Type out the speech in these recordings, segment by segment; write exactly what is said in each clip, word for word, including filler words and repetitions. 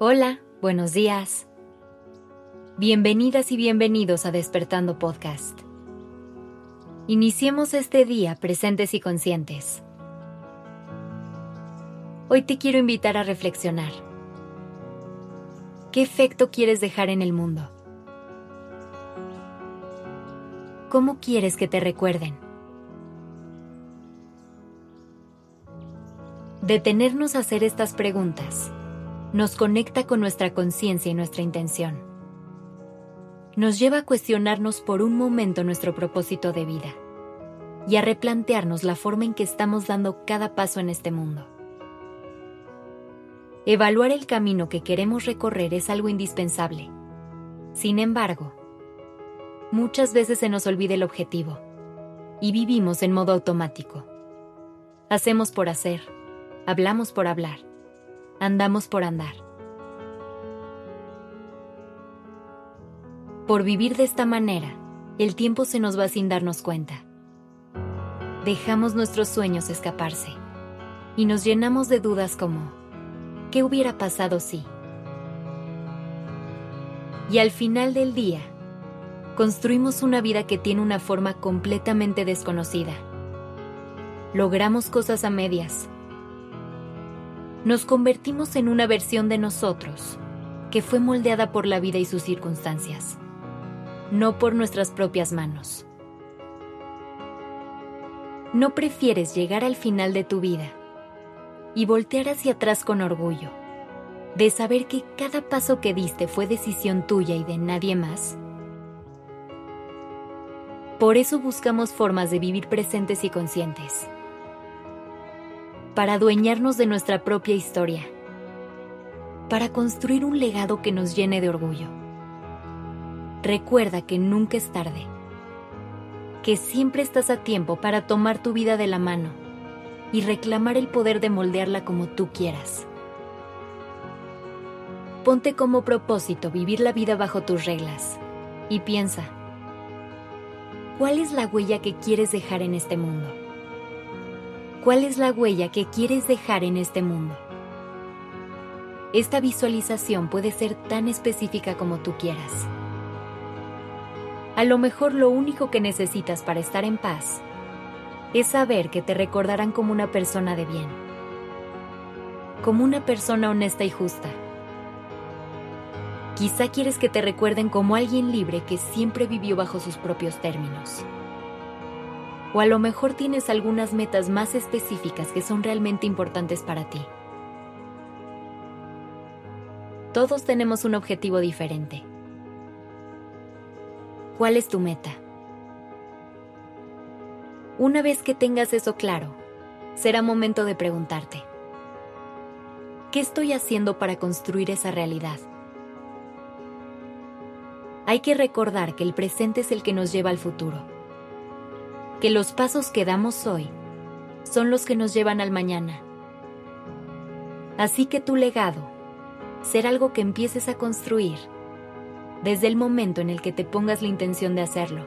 Hola, buenos días. Bienvenidas y bienvenidos a Despertando Podcast. Iniciemos este día presentes y conscientes. Hoy te quiero invitar a reflexionar. ¿Qué efecto quieres dejar en el mundo? ¿Cómo quieres que te recuerden? Detenernos a hacer estas preguntas nos conecta con nuestra conciencia y nuestra intención. Nos lleva a cuestionarnos por un momento nuestro propósito de vida y a replantearnos la forma en que estamos dando cada paso en este mundo. Evaluar el camino que queremos recorrer es algo indispensable. Sin embargo, muchas veces se nos olvida el objetivo y vivimos en modo automático. Hacemos por hacer, hablamos por hablar, andamos por andar. Por vivir de esta manera, el tiempo se nos va sin darnos cuenta. Dejamos nuestros sueños escaparse y nos llenamos de dudas como ¿qué hubiera pasado si? Y al final del día, construimos una vida que tiene una forma completamente desconocida. Logramos cosas a medias. Nos convertimos en una versión de nosotros que fue moldeada por la vida y sus circunstancias, no por nuestras propias manos. ¿No prefieres llegar al final de tu vida y voltear hacia atrás con orgullo, de saber que cada paso que diste fue decisión tuya y de nadie más? Por eso buscamos formas de vivir presentes y conscientes, para adueñarnos de nuestra propia historia, para construir un legado que nos llene de orgullo. Recuerda que nunca es tarde, que siempre estás a tiempo para tomar tu vida de la mano y reclamar el poder de moldearla como tú quieras. Ponte como propósito vivir la vida bajo tus reglas y piensa, ¿cuál es la huella que quieres dejar en este mundo? ¿Cuál es la huella que quieres dejar en este mundo? Esta visualización puede ser tan específica como tú quieras. A lo mejor lo único que necesitas para estar en paz es saber que te recordarán como una persona de bien, como una persona honesta y justa. Quizá quieres que te recuerden como alguien libre que siempre vivió bajo sus propios términos. O a lo mejor tienes algunas metas más específicas que son realmente importantes para ti. Todos tenemos un objetivo diferente. ¿Cuál es tu meta? Una vez que tengas eso claro, será momento de preguntarte, ¿qué estoy haciendo para construir esa realidad? Hay que recordar que el presente es el que nos lleva al futuro, que los pasos que damos hoy son los que nos llevan al mañana. Así que tu legado será algo que empieces a construir desde el momento en el que te pongas la intención de hacerlo.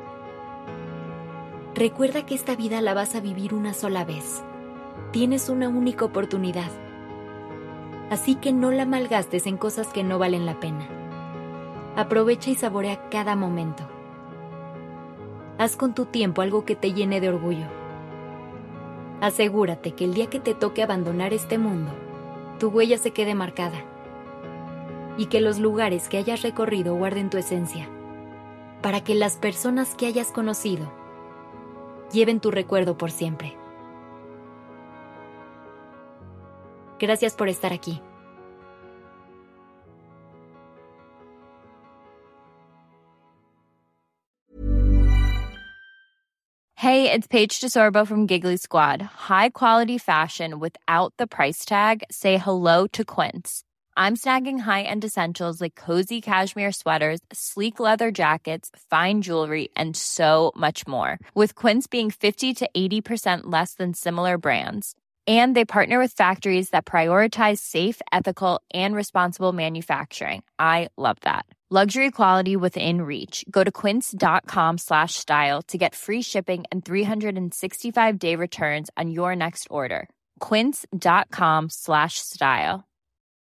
Recuerda que esta vida la vas a vivir una sola vez. Tienes una única oportunidad. Así que no la malgastes en cosas que no valen la pena. Aprovecha y saborea cada momento. Haz con tu tiempo algo que te llene de orgullo. Asegúrate que el día que te toque abandonar este mundo, tu huella se quede marcada y que los lugares que hayas recorrido guarden tu esencia, para que las personas que hayas conocido lleven tu recuerdo por siempre. Gracias por estar aquí. Hey, it's Paige DeSorbo from Giggly Squad. High quality fashion without the price tag. Say hello to Quince. I'm snagging high-end essentials like cozy cashmere sweaters, sleek leather jackets, fine jewelry, and so much more. With Quince being fifty to eighty percent less than similar brands. And they partner with factories that prioritize safe, ethical, and responsible manufacturing. I love that. Luxury quality within reach. Go to quince.com slash style to get free shipping and three sixty-five day returns on your next order. Quince.com slash style.